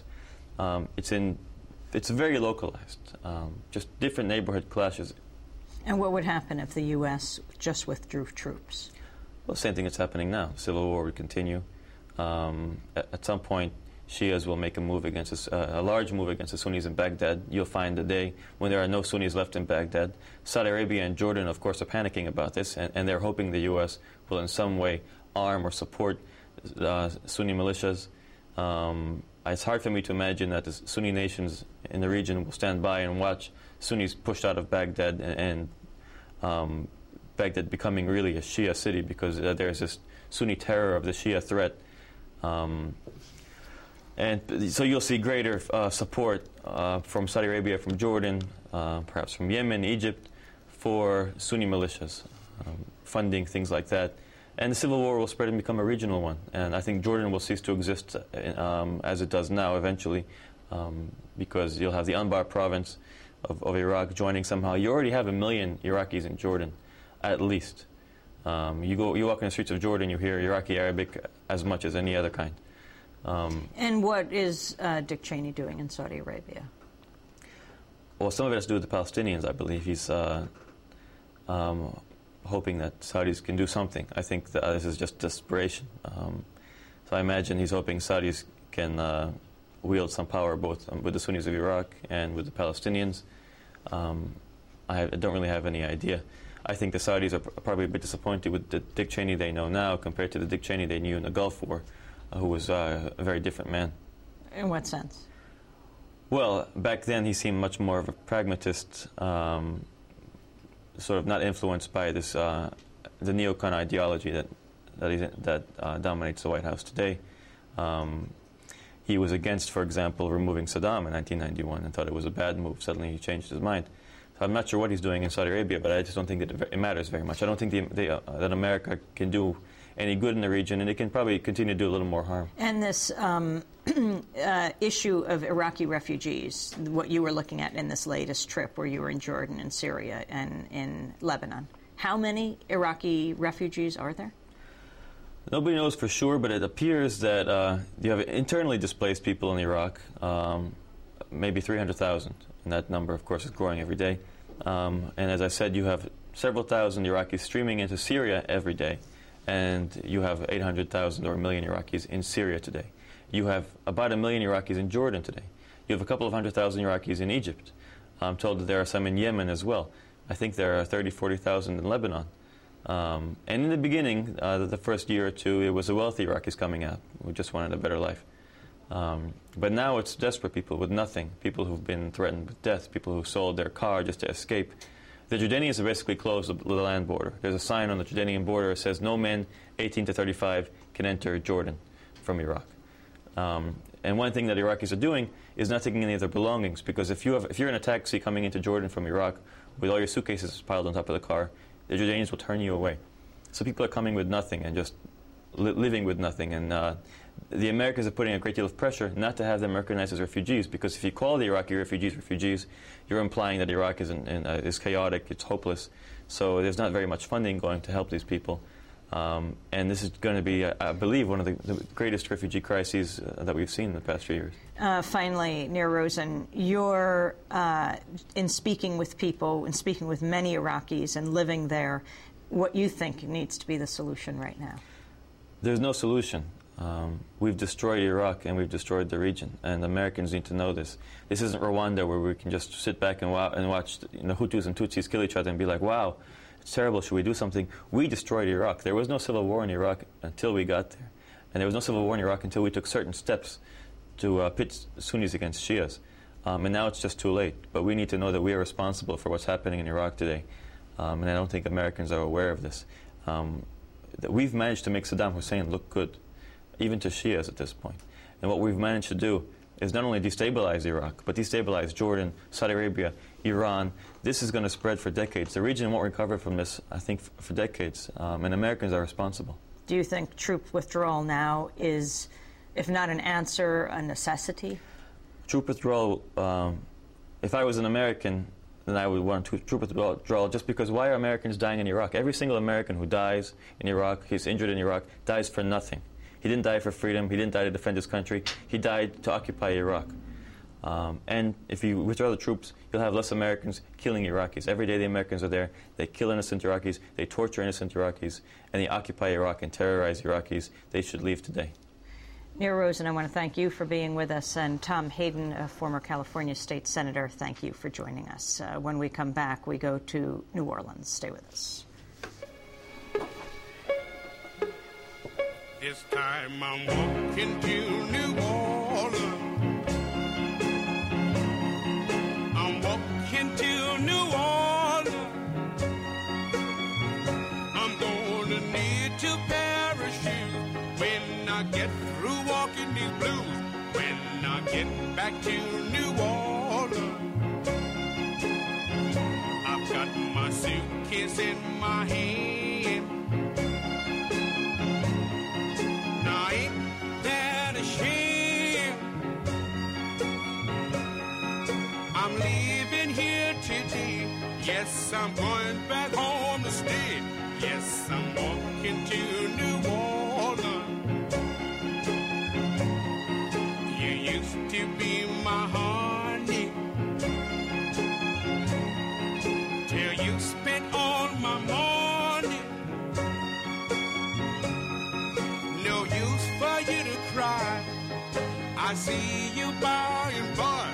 It's very localized, just different neighborhood clashes. And what would happen if the U.S. just withdrew troops? Well, same thing that's happening now. Civil war would continue. At some point, Shias will make a move against a large move against the Sunnis in Baghdad. You'll find the day when there are no Sunnis left in Baghdad. Saudi Arabia and Jordan, of course, are panicking about this, and they're hoping the U.S. will in some way arm or support Sunni militias. It's hard for me to imagine that the Sunni nations in the region will stand by and watch Sunnis pushed out of Baghdad and Baghdad becoming really a Shia city, because there's this Sunni terror of the Shia threat. And so you'll see greater support from Saudi Arabia, from Jordan, perhaps from Yemen, Egypt, for Sunni militias, funding things like that. And the civil war will spread and become a regional one. And I think Jordan will cease to exist as it does now eventually, because you'll have the Anbar province of Iraq joining somehow. You already have 1 million Iraqis in Jordan, at least. You walk in the streets of Jordan, you hear Iraqi Arabic as much as any other kind. And what is Dick Cheney doing in Saudi Arabia? Well, some of it has to do with the Palestinians, I believe. He's hoping that Saudis can do something. I think that this is just desperation. So I imagine he's hoping Saudis can wield some power both with the Sunnis of Iraq and with the Palestinians. I don't really have any idea. I think the Saudis are probably a bit disappointed with the Dick Cheney they know now compared to the Dick Cheney they knew in the Gulf War, who was a very different man. In what sense? Well, back then he seemed much more of a pragmatist, sort of not influenced by this the neocon ideology that dominates the White House today. He was against, for example, removing Saddam in 1991 and thought it was a bad move. Suddenly he changed his mind. So I'm not sure what he's doing in Saudi Arabia, but I just don't think that it matters very much. I don't think that America can do any good in the region, and it can probably continue to do a little more harm. And this issue of Iraqi refugees, what you were looking at in this latest trip where you were in Jordan and Syria and in Lebanon, how many Iraqi refugees are there? Nobody knows for sure, but it appears that you have internally displaced people in Iraq, maybe 300,000. And that number, of course, is growing every day. And as I said, you have several thousand Iraqis streaming into Syria every day. And you have 800,000 or 1 million Iraqis in Syria today. You have about 1 million Iraqis in Jordan today. You have a couple of 100,000 Iraqis in Egypt. I'm told that there are some in Yemen as well. I think there are 30,000, 40,000 in Lebanon. And in the beginning, the first year or two, it was the wealthy Iraqis coming out who just wanted a better life. But now it's desperate people with nothing, people who've been threatened with death, people who sold their car just to escape. The Jordanians have basically closed the land border. There's a sign on the Jordanian border that says no men 18 to 35 can enter Jordan from Iraq. And one thing that Iraqis are doing is not taking any of their belongings, because if you're in a taxi coming into Jordan from Iraq with all your suitcases piled on top of the car, the Jordanians will turn you away. So people are coming with nothing and just living with nothing. And the Americans are putting a great deal of pressure not to have them recognized as refugees, because if you call the Iraqi refugees, you're implying that Iraq is chaotic, it's hopeless. So there's not very much funding going to help these people. And this is going to be, I believe, one of the greatest refugee crises that we've seen in the past few years. Finally, Nir Rosen, you're, in speaking with people, in speaking with many Iraqis and living there, what you think needs to be the solution right now? There's no solution. We've destroyed Iraq and we've destroyed the region, and Americans need to know this. This isn't Rwanda where we can just sit back and watch Hutus and Tutsis kill each other and be like, wow, It's terrible. Should we do something? We destroyed Iraq. There was no civil war in Iraq until we got there. And there was no civil war in Iraq until we took certain steps to pit Sunnis against Shias. And now it's just too late. But we need to know that we are responsible for what's happening in Iraq today. And I don't think Americans are aware of this. That we've managed to make Saddam Hussein look good, even to Shias at this point. And what we've managed to do is not only destabilize Iraq, but destabilize Jordan, Saudi Arabia, Iran. This is going to spread for decades. The region won't recover from this, I think, for decades. And Americans are responsible. Do you think troop withdrawal now is, if not an answer, a necessity? Troop withdrawal, if I was an American, then I would want troop withdrawal, just because why are Americans dying in Iraq? Every single American who dies in Iraq, he's injured in Iraq, dies for nothing. He didn't die for freedom. He didn't die to defend his country. He died to occupy Iraq. And if you withdraw the troops, you'll have less Americans killing Iraqis. Every day the Americans are there. They kill innocent Iraqis. They torture innocent Iraqis. And they occupy Iraq and terrorize Iraqis. They should leave today. Nir Rosen, I want to thank you for being with us. And Tom Hayden, a former California state senator, thank you for joining us. When we come back, we go to New Orleans. Stay with us. This time I'm walking to New Orleans. I'm walking to New Orleans. I'm gonna need to parachute when I get through walking these blues. When I get back to New Orleans, I've got my suitcase in my hand. I'm leaving here today. Yes, I'm going back home to stay. Yes, I'm walking to New Orleans. You used to be my honey, till you spent all my money. No use for you to cry. I see you by and by.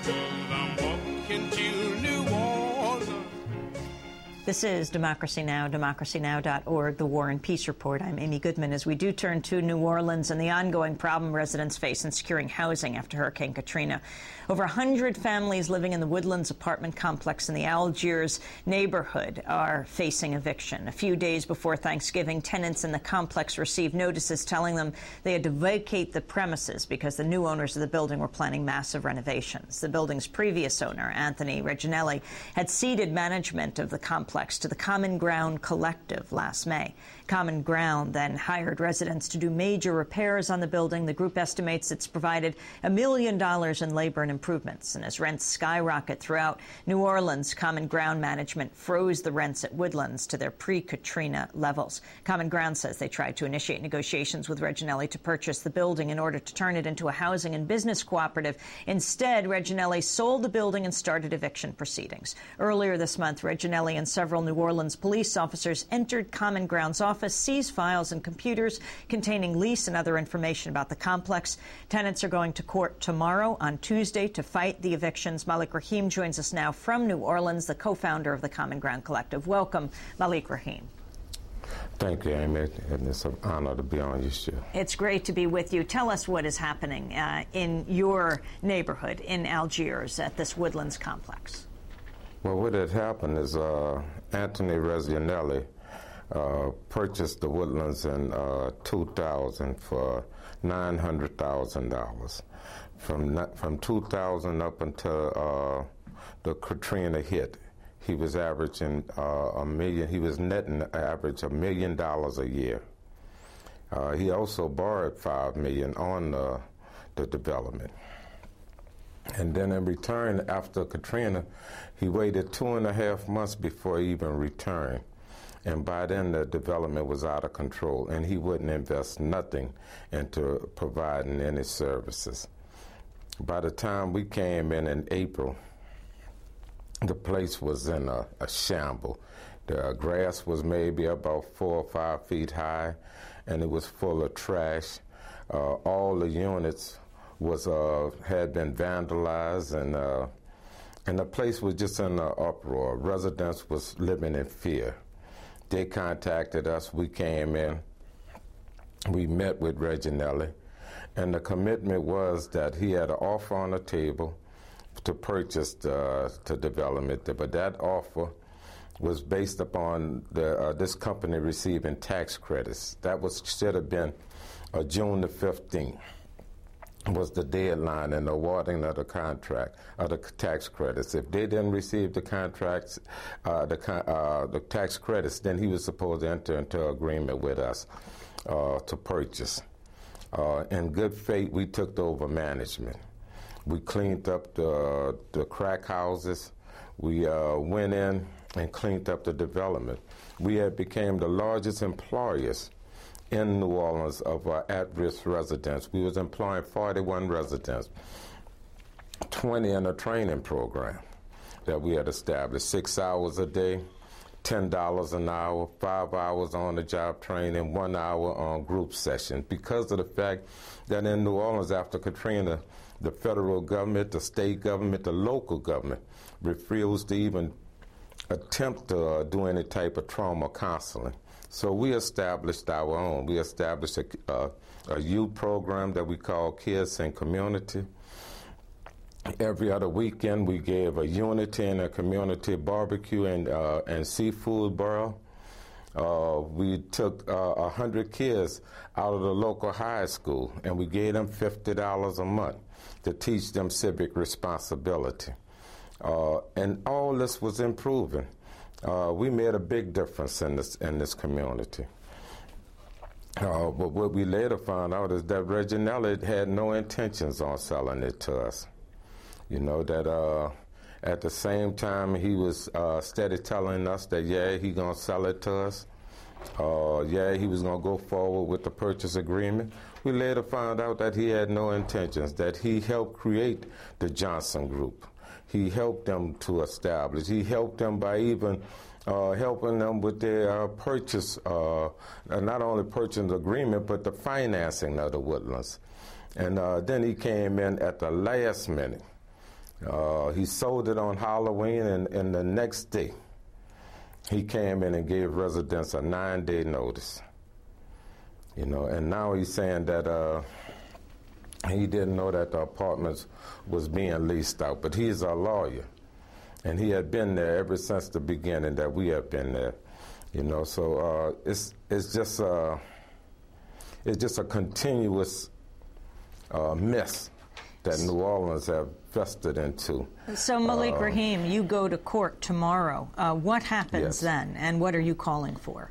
To New Orleans. This is Democracy Now!, democracynow.org, the War and Peace Report. I'm Amy Goodman. As we do turn to New Orleans and the ongoing problem residents face in securing housing after Hurricane Katrina. Over 100 families living in the Woodlands apartment complex in the Algiers neighborhood are facing eviction. A few days before Thanksgiving, tenants in the complex received notices telling them they had to vacate the premises because the new owners of the building were planning massive renovations. The building's previous owner, Anthony Reginelli, had ceded management of the complex to the Common Ground Collective last May. Common Ground then hired residents to do major repairs on the building. The group estimates it's provided $1 million in labor and improvements. And as rents skyrocket throughout New Orleans, Common Ground management froze the rents at Woodlands to their pre-Katrina levels. Common Ground says they tried to initiate negotiations with Reginelli to purchase the building in order to turn it into a housing and business cooperative. Instead, Reginelli sold the building and started eviction proceedings. Earlier this month, Reginelli and several New Orleans police officers entered Common Ground's office, seized files and computers containing lease and other information about the complex. Tenants are going to court tomorrow on Tuesday to fight the evictions. Malik Rahim joins us now from New Orleans, the co-founder of the Common Ground Collective. Welcome, Malik Rahim. Thank you, Amy, and it's an honor to be on your show. It's great to be with you. Tell us what is happening in your neighborhood in Algiers at this Woodlands complex. Well, what had happened is Anthony Reginelli purchased the Woodlands in 2000 for $900,000. From 2000 up until the Katrina hit, he was averaging he was netting an average $1 million a year. He also borrowed $5 million on the development. And then in return, after Katrina, he waited 2.5 months before he even returned. And by then, the development was out of control, and he wouldn't invest nothing into providing any services. By the time we came in April, the place was in a shamble. The grass was maybe about 4 or 5 feet high, and it was full of trash. All the units had been vandalized, and the place was just in an uproar. Residents was living in fear. They contacted us. We came in. We met with Reginelli, and the commitment was that he had an offer on the table to purchase to development, but that offer was based upon this company receiving tax credits. That should have been June the 15th was the deadline in awarding of the contract, of the tax credits. If they didn't receive the contracts, the tax credits, then he was supposed to enter into agreement with us to purchase. In good faith, we took over management. We cleaned up the crack houses. We went in and cleaned up the development. We had became the largest employers in New Orleans of our at-risk residents. We was employing 41 residents, 20 in a training program that we had established, 6 hours a day, $10 an hour, 5 hours on the job training, 1 hour on group sessions, because of the fact that in New Orleans after Katrina, the federal government, the state government, the local government refused to even attempt to do any type of trauma counseling. So we established our own. We established a youth program that we call Kids in Community. Every other weekend, we gave a unity and a community barbecue and seafood barrel. We took 100 kids out of the local high school, and we gave them $50 a month to teach them civic responsibility. And all this was improving. We made a big difference in this community. But what we later found out is that Reginelli had no intentions on selling it to us. You know, that at the same time he was steady telling us that, yeah, he going to sell it to us. Yeah, he was going to go forward with the purchase agreement. We later found out that he had no intentions, that he helped create the Johnson Group. He helped them to establish. He helped them by even helping them with their purchase, not only purchase agreement, but the financing of the Woodlands. And then he came in at the last minute. He sold it on Halloween, and the next day, he came in and gave residents a 9-day notice. You know, and now he's saying that he didn't know that the apartments was being leased out, but he's a lawyer, and he had been there ever since the beginning that we have been there. You know, so it's just a continuous mess that New Orleans have vested into. So Malik Rahim, you go to court tomorrow. What happens then, and what are you calling for?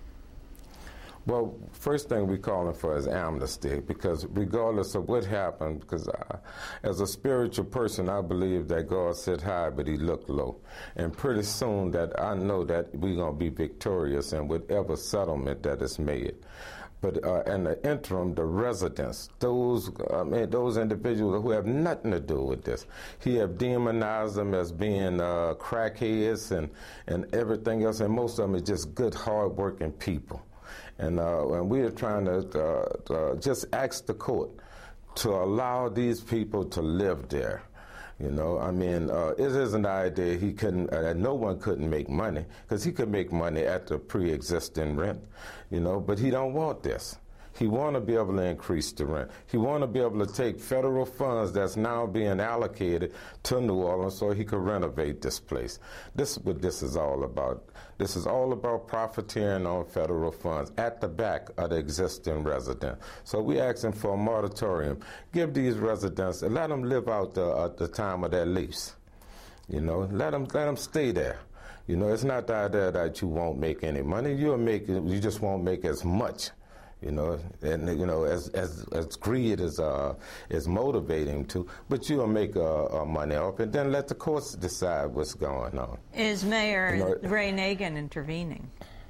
Well, first thing we're calling for is amnesty, because regardless of what happened, because as a spiritual person, I believe that God sit high, but he looked low. And pretty soon that I know that we're going to be victorious in whatever settlement that is made. But in the interim, the residents, those individuals who have nothing to do with this, he have demonized them as being crackheads and everything else, and most of them are just good, hard-working people. And we are trying to just ask the court to allow these people to live there. You know, I mean, it isn't the idea he couldn't, no one couldn't make money, because he could make money at the pre-existing rent, you know, but he don't want this. He want to be able to increase the rent. He want to be able to take federal funds that's now being allocated to New Orleans so he could renovate this place. This is what this is all about. This is all about profiteering on federal funds at the back of the existing resident. So we asking for a moratorium. Give these residents, and let them live out the time of their lease. You know, let them stay there. You know, it's not the idea that you won't make any money. You just won't make as much. You know, and you know, as greed is motivating to, but you'll make money off, and then let the courts decide what's going on. Is Mayor Ray Nagin intervening?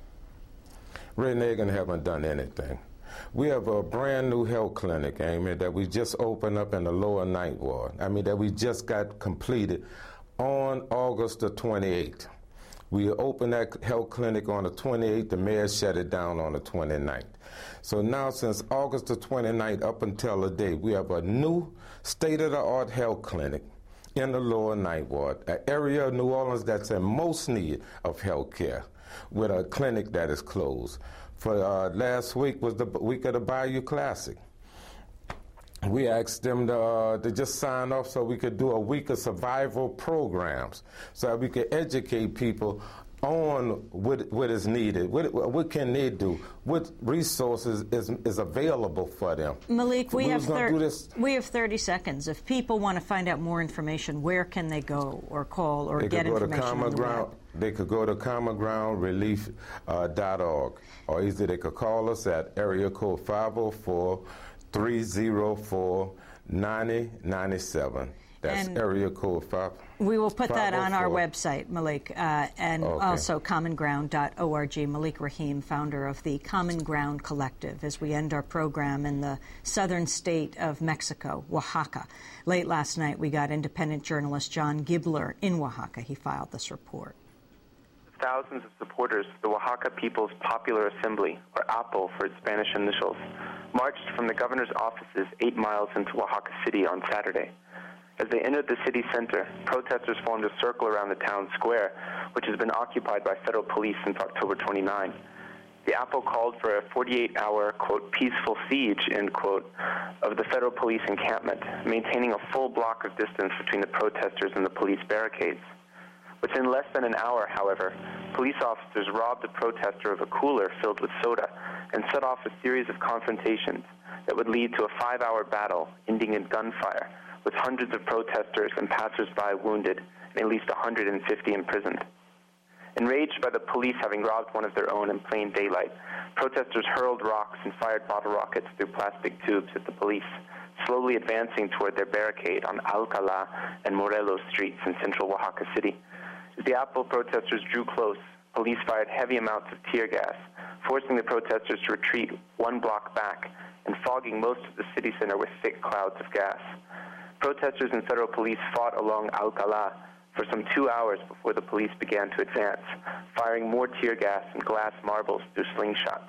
Ray Nagin haven't done anything. We have a brand new health clinic, Amy, that we just opened up in the lower Ninth Ward. I mean, that we just got completed on August the 28th. We opened that health clinic on the 28th. The mayor shut it down on the 29th. So now, since August the 29th up until the day, we have a new state-of-the-art health clinic in the lower Ninth Ward, an area of New Orleans that's in most need of health care. with a clinic that is closed. For last week was the week of the Bayou Classic. We asked them to just sign off so we could do a week of survival programs, so that we could educate people on what is needed, what can they do, what resources is available for them. Malik, we have 30 seconds. If people want to find out more information, where can they go or call or get information? They could go to commongroundrelief.org, or either they could call us at area code 504-304-9097. That's area code 5. We will put that on our website, Malik, and also commonground.org. Malik Rahim, founder of the Common Ground Collective, as we end our program in the southern state of Mexico, Oaxaca. Late last night, we got independent journalist John Gibler in Oaxaca. He filed this report. Thousands of supporters of the Oaxaca People's Popular Assembly, or APO for its Spanish initials, marched from the governor's offices 8 miles into Oaxaca City on Saturday. As they entered the city center, protesters formed a circle around the town square, which has been occupied by federal police since October 29. The APO called for a 48-hour, quote, peaceful siege, end quote, of the federal police encampment, maintaining a full block of distance between the protesters and the police barricades. Within less than an hour, however, police officers robbed a protester of a cooler filled with soda and set off a series of confrontations that would lead to a 5-hour battle, ending in gunfire, with hundreds of protesters and passersby wounded and at least 150 imprisoned. Enraged by the police having robbed one of their own in plain daylight, protesters hurled rocks and fired bottle rockets through plastic tubes at the police, slowly advancing toward their barricade on Alcalá and Morelos streets in central Oaxaca City. As the APO protesters drew close, police fired heavy amounts of tear gas, forcing the protesters to retreat 1 block back and fogging most of the city center with thick clouds of gas. Protesters and federal police fought along Alcalá for some 2 hours before the police began to advance, firing more tear gas and glass marbles through slingshots.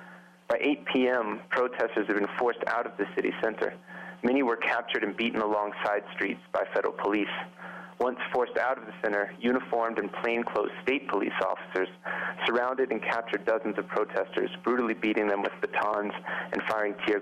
By 8 p.m., protesters had been forced out of the city center. Many were captured and beaten along side streets by federal police. Once forced out of the center, uniformed and plainclothes state police officers surrounded and captured dozens of protesters, brutally beating them with batons and firing tear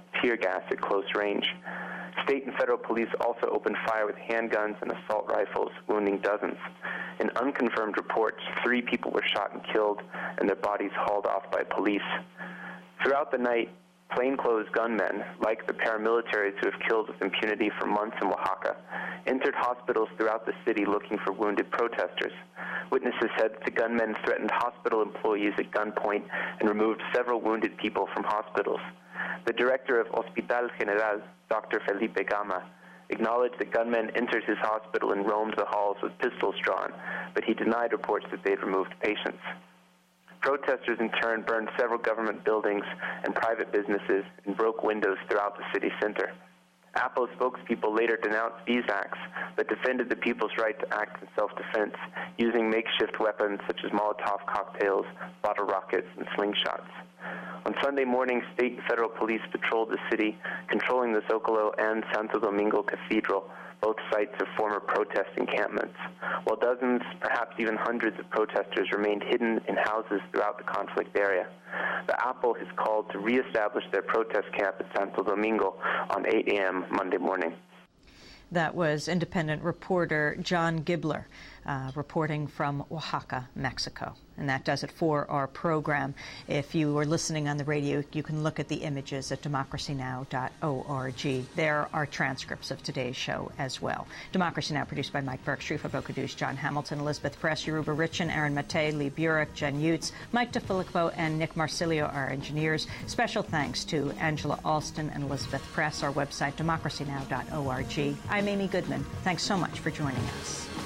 gas at close range. State and federal police also opened fire with handguns and assault rifles, wounding dozens. In unconfirmed reports, 3 people were shot and killed, and their bodies hauled off by police. Throughout the night, plainclothes gunmen, like the paramilitaries who have killed with impunity for months in Oaxaca, entered hospitals throughout the city looking for wounded protesters. Witnesses said that the gunmen threatened hospital employees at gunpoint and removed several wounded people from hospitals. The director of Hospital General, Dr. Felipe Gama, acknowledged that gunmen entered his hospital and roamed the halls with pistols drawn, but he denied reports that they had removed patients. Protesters, in turn, burned several government buildings and private businesses and broke windows throughout the city center. APO spokespeople later denounced these acts, but defended the people's right to act in self-defense, using makeshift weapons such as Molotov cocktails, bottle rockets, and slingshots. On Sunday morning, state and federal police patrolled the city, controlling the Zocalo and Santo Domingo Cathedral, both sites of former protest encampments, while dozens, perhaps even hundreds of protesters remained hidden in houses throughout the conflict area. The APO has called to reestablish their protest camp at Santo Domingo on 8 a.m. Monday morning. That was independent reporter John Gibler reporting from Oaxaca, Mexico. And that does it for our program. If you are listening on the radio, you can look at the images at democracynow.org. There are transcripts of today's show as well. Democracy Now! Produced by Mike Burke, Sharifa Bokadush, John Hamilton, Elizabeth Press, Yoruba Richin, Aaron Matei, Lee Burek, Jen Utz, Mike DeFilippo, and Nick Marsilio, our engineers. Special thanks to Angela Alston and Elizabeth Press. Our website, democracynow.org. I'm Amy Goodman. Thanks so much for joining us.